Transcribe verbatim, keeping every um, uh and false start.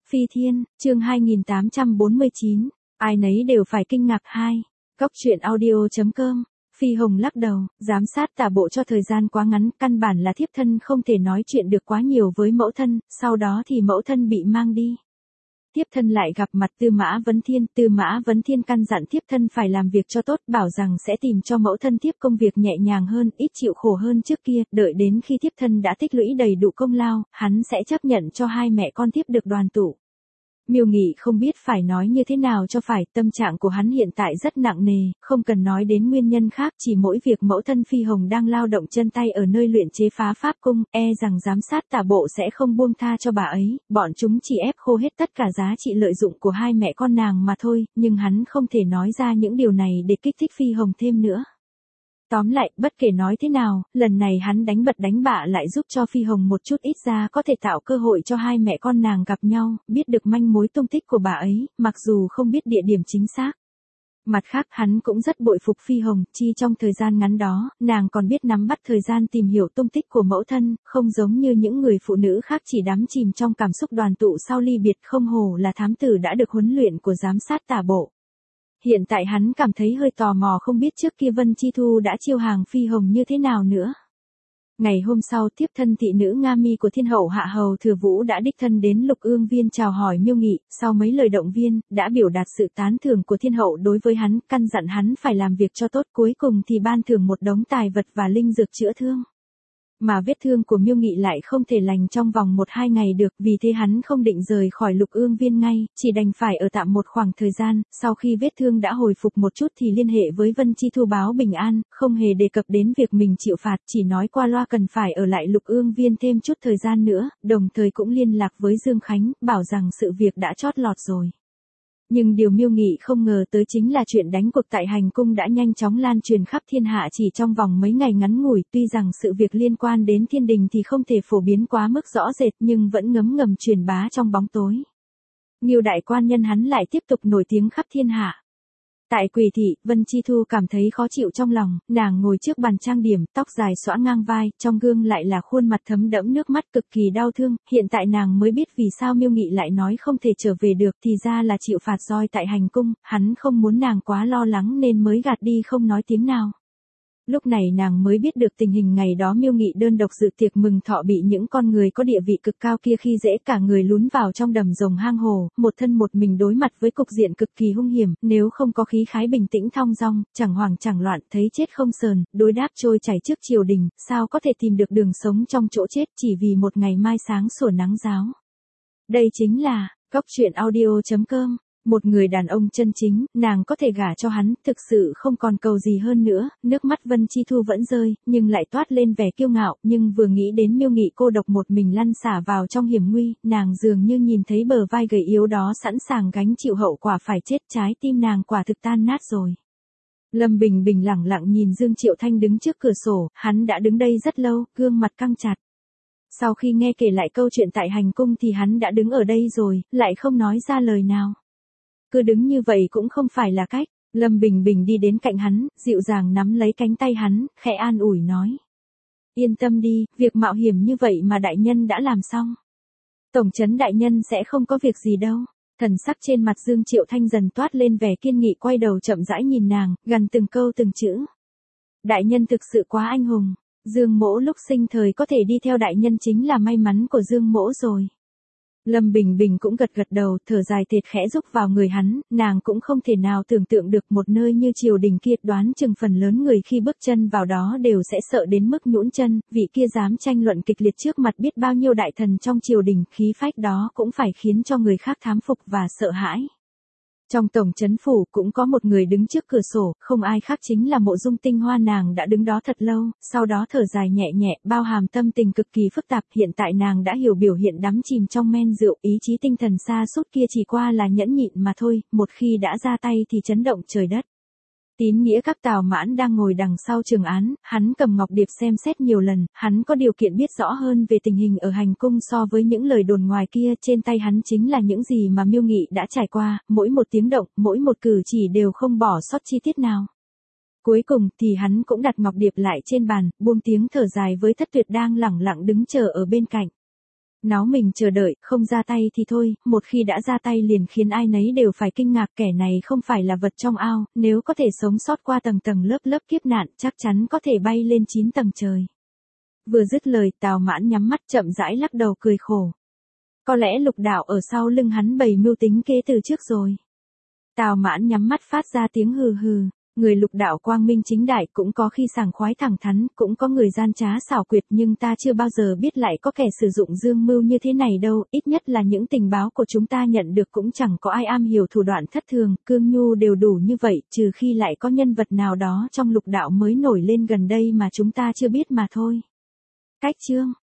Phi Thiên, chương hai nghìn tám trăm bốn mươi chín, ai nấy đều phải kinh ngạc hai. Góc truyện audio.com, Phi Hồng lắc đầu, giám sát tả bộ cho thời gian quá ngắn, căn bản là thiếp thân không thể nói chuyện được quá nhiều với mẫu thân, sau đó thì mẫu thân bị mang đi. Thiếp thân lại gặp mặt Tư Mã Vấn Thiên, Tư Mã Vấn Thiên căn dặn thiếp thân phải làm việc cho tốt, bảo rằng sẽ tìm cho mẫu thân thiếp công việc nhẹ nhàng hơn, ít chịu khổ hơn trước kia, đợi đến khi thiếp thân đã tích lũy đầy đủ công lao, hắn sẽ chấp nhận cho hai mẹ con thiếp được đoàn tụ. Miêu Nghị không biết phải nói như thế nào cho phải, tâm trạng của hắn hiện tại rất nặng nề, không cần nói đến nguyên nhân khác, chỉ mỗi việc mẫu thân Phi Hồng đang lao động chân tay ở nơi luyện chế phá pháp cung, e rằng giám sát tả bộ sẽ không buông tha cho bà ấy, bọn chúng chỉ ép khô hết tất cả giá trị lợi dụng của hai mẹ con nàng mà thôi, nhưng hắn không thể nói ra những điều này để kích thích Phi Hồng thêm nữa. Tóm lại, bất kể nói thế nào, lần này hắn đánh bật đánh bạ lại giúp cho Phi Hồng một chút ít ra có thể tạo cơ hội cho hai mẹ con nàng gặp nhau, biết được manh mối tung tích của bà ấy, mặc dù không biết địa điểm chính xác. Mặt khác hắn cũng rất bội phục Phi Hồng, chi trong thời gian ngắn đó, nàng còn biết nắm bắt thời gian tìm hiểu tung tích của mẫu thân, không giống như những người phụ nữ khác chỉ đắm chìm trong cảm xúc đoàn tụ sau ly biệt, không hổ là thám tử đã được huấn luyện của giám sát tả bộ. Hiện tại hắn cảm thấy hơi tò mò không biết trước kia Vân Chi Thu đã chiêu hàng Phi Hồng như thế nào nữa. Ngày hôm sau tiếp thân thị nữ Nga Mi của Thiên Hậu Hạ Hầu Thừa Vũ đã đích thân đến Lục Ương Viên chào hỏi Miêu Nghị, sau mấy lời động viên, đã biểu đạt sự tán thưởng của Thiên Hậu đối với hắn, căn dặn hắn phải làm việc cho tốt, cuối cùng thì ban thưởng một đống tài vật và linh dược chữa thương. Mà vết thương của Miêu Nghị lại không thể lành trong vòng một hai ngày được, vì thế hắn không định rời khỏi Lục Ương Viên ngay, chỉ đành phải ở tạm một khoảng thời gian, sau khi vết thương đã hồi phục một chút thì liên hệ với Vân Chi Thu báo bình an, không hề đề cập đến việc mình chịu phạt, chỉ nói qua loa cần phải ở lại Lục Ương Viên thêm chút thời gian nữa, đồng thời cũng liên lạc với Dương Khánh, bảo rằng sự việc đã chót lọt rồi. Nhưng điều Miêu Nghị không ngờ tới chính là chuyện đánh cuộc tại hành cung đã nhanh chóng lan truyền khắp thiên hạ chỉ trong vòng mấy ngày ngắn ngủi, tuy rằng sự việc liên quan đến thiên đình thì không thể phổ biến quá mức rõ rệt nhưng vẫn ngấm ngầm truyền bá trong bóng tối. Ngưu đại quan nhân hắn lại tiếp tục nổi tiếng khắp thiên hạ. Tại Quỳ thị, Vân Chi Thu cảm thấy khó chịu trong lòng, nàng ngồi trước bàn trang điểm, tóc dài xõa ngang vai, trong gương lại là khuôn mặt thấm đẫm nước mắt cực kỳ đau thương, hiện tại nàng mới biết vì sao Miêu Nghị lại nói không thể trở về được, thì ra là chịu phạt roi tại hành cung, hắn không muốn nàng quá lo lắng nên mới gạt đi không nói tiếng nào. Lúc này nàng mới biết được tình hình ngày đó Miêu Nghị đơn độc dự tiệc mừng thọ bị những con người có địa vị cực cao kia khi dễ cả người lún vào trong đầm rồng hang hồ, một thân một mình đối mặt với cục diện cực kỳ hung hiểm, nếu không có khí khái bình tĩnh thong dong, chẳng hoảng chẳng loạn, thấy chết không sờn, đối đáp trôi chảy trước triều đình, sao có thể tìm được đường sống trong chỗ chết chỉ vì một ngày mai sáng sủa nắng ráo. Đây chính là góc truyện audio.com. Một người đàn ông chân chính, nàng có thể gả cho hắn, thực sự không còn cầu gì hơn nữa, nước mắt Vân Chi Thu vẫn rơi, nhưng lại toát lên vẻ kiêu ngạo, nhưng vừa nghĩ đến Miêu Nghị cô độc một mình lăn xả vào trong hiểm nguy, nàng dường như nhìn thấy bờ vai gầy yếu đó sẵn sàng gánh chịu hậu quả phải chết, trái tim nàng quả thực tan nát rồi. Lâm Bình Bình lẳng lặng nhìn Dương Triệu Thanh đứng trước cửa sổ, hắn đã đứng đây rất lâu, gương mặt căng chặt. Sau khi nghe kể lại câu chuyện tại hành cung thì hắn đã đứng ở đây rồi, lại không nói ra lời nào. Cứ đứng như vậy cũng không phải là cách, Lâm Bình Bình đi đến cạnh hắn, dịu dàng nắm lấy cánh tay hắn, khẽ an ủi nói. Yên tâm đi, việc mạo hiểm như vậy mà đại nhân đã làm xong. Tổng trấn đại nhân sẽ không có việc gì đâu. Thần sắc trên mặt Dương Triệu Thanh dần toát lên vẻ kiên nghị, quay đầu chậm rãi nhìn nàng, gần từng câu từng chữ. Đại nhân thực sự quá anh hùng, Dương mỗ lúc sinh thời có thể đi theo đại nhân chính là may mắn của Dương mỗ rồi. Lâm Bình Bình cũng gật gật đầu, thở dài thiệt khẽ rúc vào người hắn, nàng cũng không thể nào tưởng tượng được một nơi như triều đình kia, đoán chừng phần lớn người khi bước chân vào đó đều sẽ sợ đến mức nhũn chân, vị kia dám tranh luận kịch liệt trước mặt biết bao nhiêu đại thần trong triều đình, khí phách đó cũng phải khiến cho người khác thán phục và sợ hãi. Trong tổng trấn phủ cũng có một người đứng trước cửa sổ, không ai khác chính là Mộ Dung Tinh Hoa, nàng đã đứng đó thật lâu, sau đó thở dài nhẹ nhẹ, bao hàm tâm tình cực kỳ phức tạp, hiện tại nàng đã hiểu biểu hiện đắm chìm trong men rượu, ý chí tinh thần sa sút kia chỉ qua là nhẫn nhịn mà thôi, một khi đã ra tay thì chấn động trời đất. Tín nghĩa các Tào Mãn đang ngồi đằng sau trường án, hắn cầm ngọc điệp xem xét nhiều lần, hắn có điều kiện biết rõ hơn về tình hình ở hành cung so với những lời đồn ngoài kia, trên tay hắn chính là những gì mà Miêu Nghị đã trải qua, mỗi một tiếng động, mỗi một cử chỉ đều không bỏ sót chi tiết nào. Cuối cùng thì hắn cũng đặt ngọc điệp lại trên bàn, buông tiếng thở dài với Thất Tuyệt đang lẳng lặng đứng chờ ở bên cạnh. Nó mình chờ đợi, không ra tay thì thôi, một khi đã ra tay liền khiến ai nấy đều phải kinh ngạc, kẻ này không phải là vật trong ao, nếu có thể sống sót qua tầng tầng lớp lớp kiếp nạn, chắc chắn có thể bay lên chín tầng trời. Vừa dứt lời, Tào Mãn nhắm mắt chậm rãi lắc đầu cười khổ. Có lẽ Lục Đạo ở sau lưng hắn bày mưu tính kế từ trước rồi. Tào Mãn nhắm mắt phát ra tiếng hừ hừ, người Lục Đạo quang minh chính đại, cũng có khi sảng khoái thẳng thắn, cũng có người gian trá xảo quyệt, nhưng ta chưa bao giờ biết lại có kẻ sử dụng dương mưu như thế này đâu, ít nhất là những tình báo của chúng ta nhận được cũng chẳng có ai am hiểu thủ đoạn thất thường, cương nhu đều đủ như vậy, trừ khi lại có nhân vật nào đó trong Lục Đạo mới nổi lên gần đây mà chúng ta chưa biết mà thôi. Cách chương